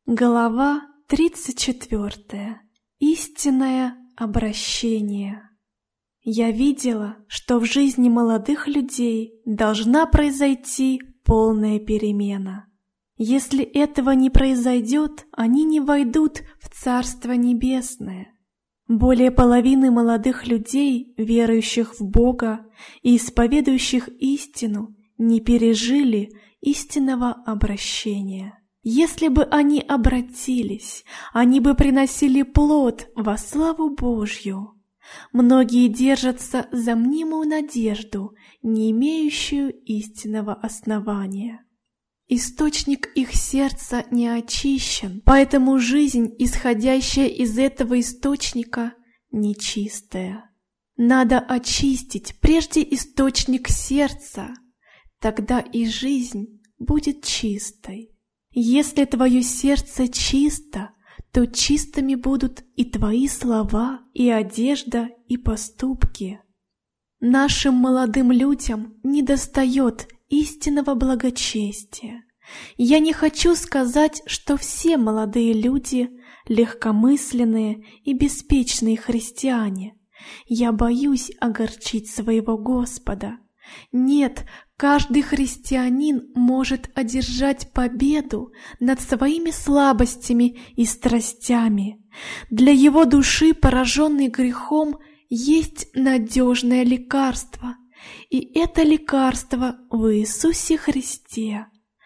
Глава 34. Истинное обращение. Я видела, что в жизни молодых людей должна произойти полная перемена. Если этого не произойдет, они не войдут в Царство Небесное. Более половины молодых людей, верующих в Бога и исповедующих истину, не пережили истинного обращения. Если бы они обратились, они бы приносили плод во славу Божью. Многие держатся за мнимую надежду, не имеющую истинного основания. Источник их сердца не очищен, поэтому жизнь, исходящая из этого источника, нечистая. Надо очистить прежде источник сердца, тогда и жизнь будет чистой. Если твое сердце чисто, то чистыми будут и твои слова, и одежда, и поступки. Нашим молодым людям недостает истинного благочестия. Я не хочу сказать, что все молодые люди легкомысленные и беспечные христиане. Я боюсь огорчить своего Господа. Нет, каждый христианин может одержать победу над своими слабостями и страстями. Для его души, пораженной грехом, есть надежное лекарство, и это лекарство в Иисусе Христе.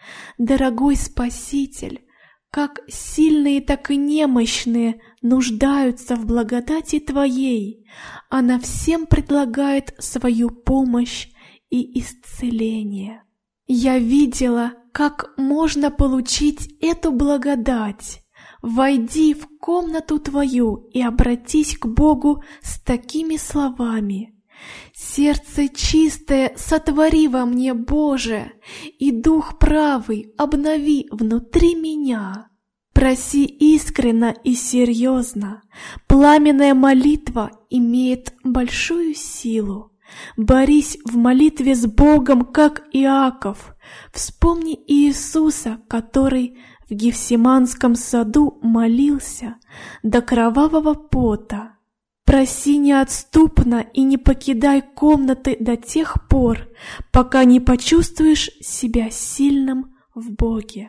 Дорогой Спаситель, как сильные, так и немощные нуждаются в благодати Твоей. Она всем предлагает свою помощь и исцеление. Я видела, как можно получить эту благодать. Войди в комнату твою и обратись к Богу с такими словами: «Сердце чистое сотвори во мне, Боже, и дух правый обнови внутри меня». Проси искренно и серьезно. Пламенная молитва имеет большую силу. Борись в молитве с Богом, как Иаков. Вспомни Иисуса, который в Гефсиманском саду молился до кровавого пота. Проси неотступно и не покидай комнаты до тех пор, пока не почувствуешь себя сильным в Боге.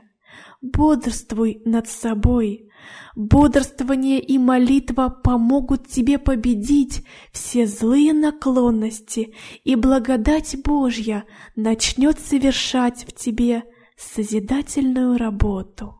Бодрствуй над собой. Бодрствование и молитва помогут тебе победить все злые наклонности, и благодать Божья начнет совершать в тебе созидательную работу.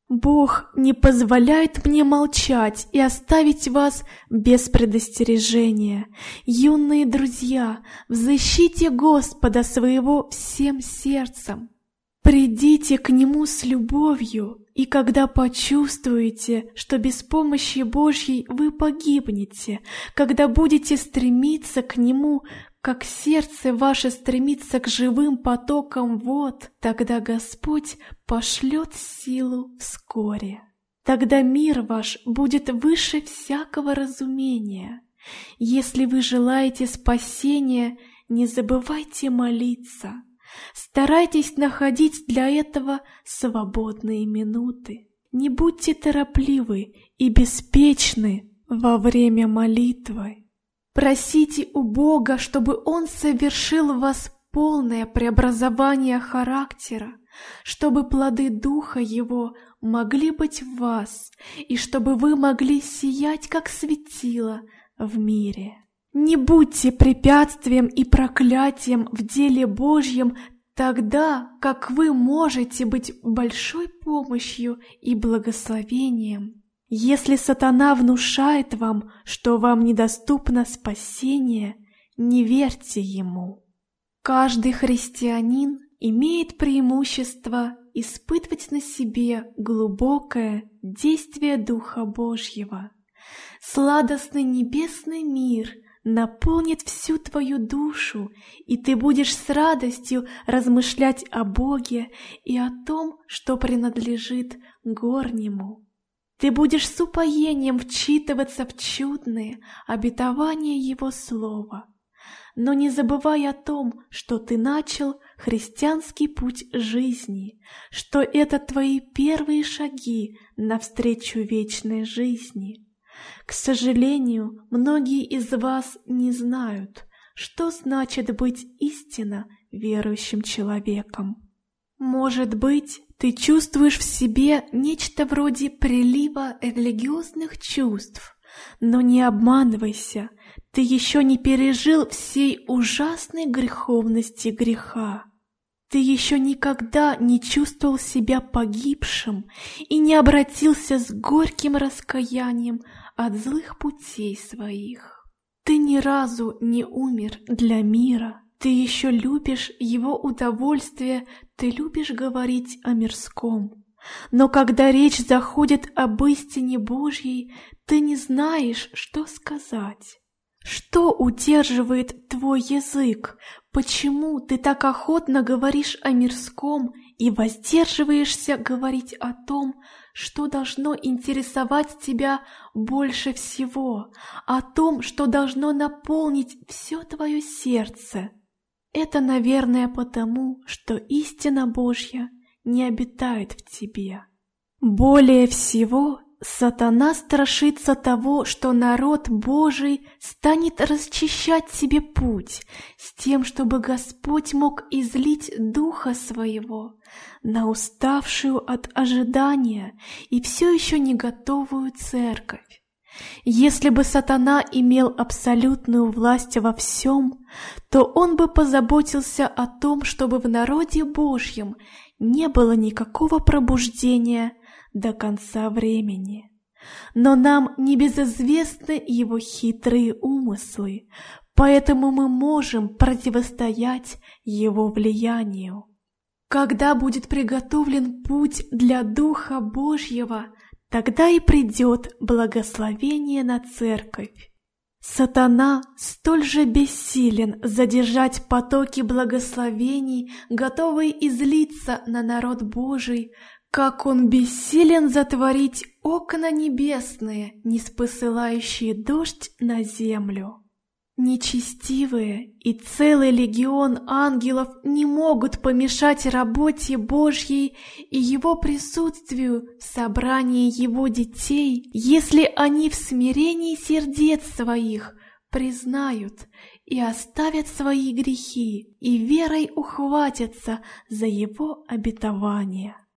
Бог не позволяет мне молчать и оставить вас без предостережения. Юные друзья, взыщите Господа своего всем сердцем. Придите к Нему с любовью, и когда почувствуете, что без помощи Божьей вы погибнете, когда будете стремиться к Нему, как сердце ваше стремится к живым потокам вод, тогда Господь пошлет силу вскоре. Тогда мир ваш будет выше всякого разумения. Если вы желаете спасения, не забывайте молиться. Старайтесь находить для этого свободные минуты. Не будьте торопливы и беспечны во время молитвы. Просите у Бога, чтобы Он совершил в вас полное преобразование характера, чтобы плоды Духа Его могли быть в вас, и чтобы вы могли сиять, как светило в мире. Не будьте препятствием и проклятием в деле Божьем, тогда как вы можете быть большой помощью и благословением. Если сатана внушает вам, что вам недоступно спасение, не верьте ему. Каждый христианин имеет преимущество испытывать на себе глубокое действие Духа Божьего. Сладостный небесный мир наполнит всю твою душу, и ты будешь с радостью размышлять о Боге и о том, что принадлежит горнему. Ты будешь с упоением вчитываться в чудные обетования Его Слова, но не забывай о том, что ты начал христианский путь жизни, что это твои первые шаги навстречу вечной жизни. К сожалению, многие из вас не знают, что значит быть истинно верующим человеком. Может быть, ты чувствуешь в себе нечто вроде прилива религиозных чувств, но не обманывайся, ты еще не пережил всей ужасной греховности греха. Ты еще никогда не чувствовал себя погибшим и не обратился с горьким раскаянием от злых путей своих. Ты ни разу не умер для мира. Ты еще любишь его удовольствие, ты любишь говорить о мирском. Но когда речь заходит об истине Божьей, ты не знаешь, что сказать. Что удерживает твой язык? Почему ты так охотно говоришь о мирском и воздерживаешься говорить о том, что должно интересовать тебя больше всего, о том, что должно наполнить все твое сердце? Это, наверное, потому, что истина Божья не обитает в тебе. Более всего, сатана страшится того, что народ Божий станет расчищать себе путь с тем, чтобы Господь мог излить Духа Своего на уставшую от ожидания и все еще не готовую церковь. Если бы сатана имел абсолютную власть во всем, то он бы позаботился о том, чтобы в народе Божьем не было никакого пробуждения до конца времени. Но нам небезызвестны его хитрые умыслы, поэтому мы можем противостоять его влиянию. Когда будет приготовлен путь для Духа Божьего, тогда и придет благословение на церковь. Сатана столь же бессилен задержать потоки благословений, готовые излиться на народ Божий, как он бессилен затворить окна небесные, ниспосылающие дождь на землю. Нечестивые и целый легион ангелов не могут помешать работе Божьей и Его присутствию в собрании Его детей, если они в смирении сердец своих признают и оставят свои грехи и верой ухватятся за Его обетование.